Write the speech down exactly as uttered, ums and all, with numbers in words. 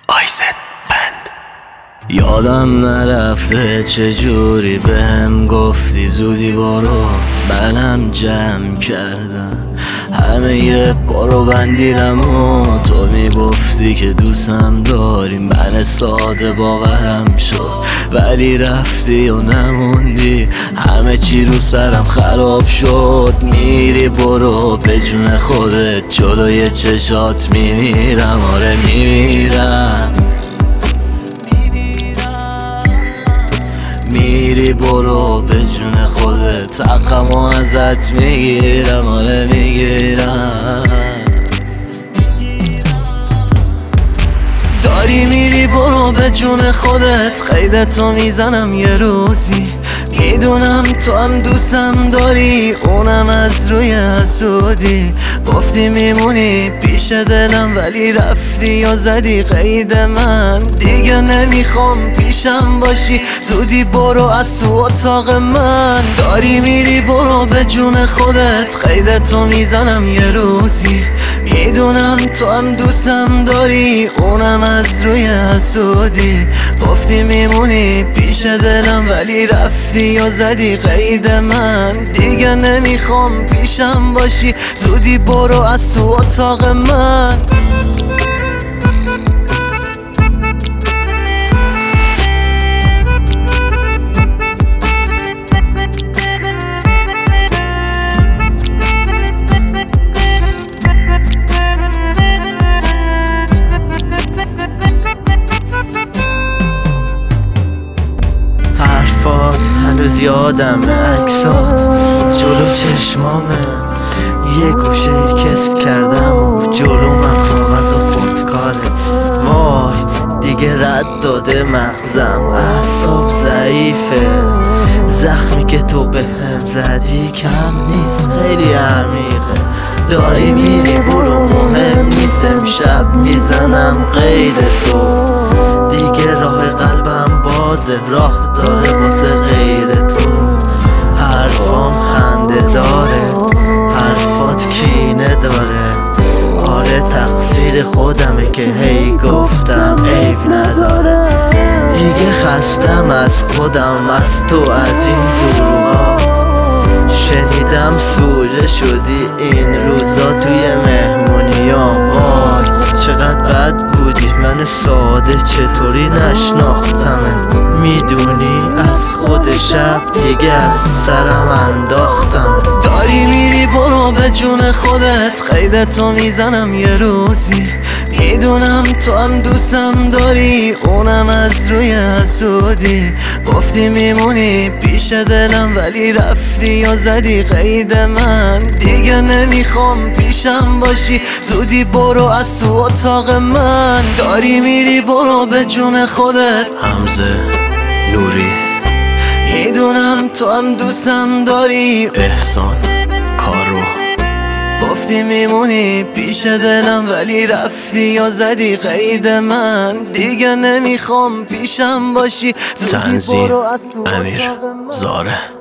آیزد بند. یادم نرفته چجوری بهم گفتی زودی برو، منم جمع کردم همه یه برو بندیدم و تو میگفتی که دوستم داری. من ساده باورم شد ولی رفتی و نموندی، همه چی رو سرم خراب شد. میری برو به جون خودت، جلوی چشات میمیرم، آره میمیرم. میری برو به جون خودت، حقمو ازت میگیرم، آره میگیرم. داری میری برو به جون خودت، قیدتو میزنم یه روزی. میدونم تو هم دوستم داری، اونم از روی حسودی. گفتی میمونی پیش دلم ولی رفتی و زدی قید من. دیگه نمیخوام پیشم باشی، زودی برو از تو اتاق من. داری میری برو به جون خودت، قیدتو میزنم یه روزی. میدونم تو هم دوستم داری، اونم از روی حسودی. گفتی میمونی پیش دلم ولی رفتی و زدی قید من. دیگه نمیخوام پیشم باشی، زودی برو از تو اتاق من. حرفات هنوز یادمه، عکسات جلو چشمامه. یه گوشه کسل کردم و جلو من کاغذ و خودکاره. وای دیگه رد داده مغزم، اعصاب ضعیفه. زخمی که تو بهم زدی کم نیست، خیلی عمیقه. داری میری برو مهم نیست، امشب میزنم قید تو. دیگه راه قلبم بازه، راه داره واسه غیر تو. حرفام خنده داره، حرفات کینه داره. آره تقصیر خودمه که هی گفتم عیب نداره. دیگه خستم از خودم، از تو، از این دروغات. شنیدم سوژه شدی این روزا توی مهمونیا. وای چقدر بد بودی، من ساده چطوری نشناختمت. میدونی از خود شب دیگه از سرم انداختم. داری میری برو به جون خودت، قیدتو میزنم یه روزی. میدونم تو هم دوستم داری، اونم از روی حسودی. گفتی میمونی پیش دلم ولی رفتی و زدی قید من. دیگه نمیخوام پیشم باشی، زودی برو از تو اتاق من. داری میری برو به جون خودت. حمزه نوری. میدونم تو هم دوستم داری، احسان کارو. گفتی میمونی پیش دلم ولی رفتی و زدی قید من. دیگه نمیخوام پیشم باشی، تنظیم امیر زاره.